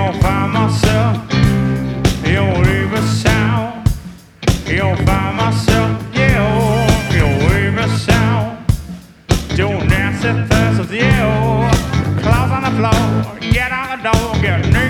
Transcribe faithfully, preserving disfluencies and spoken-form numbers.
You'll find myself, you'll leave a sound. You'll find myself, yeah, you'll leave a sound. Doing nasty things with you. Clothes on the floor, get out the door, get near.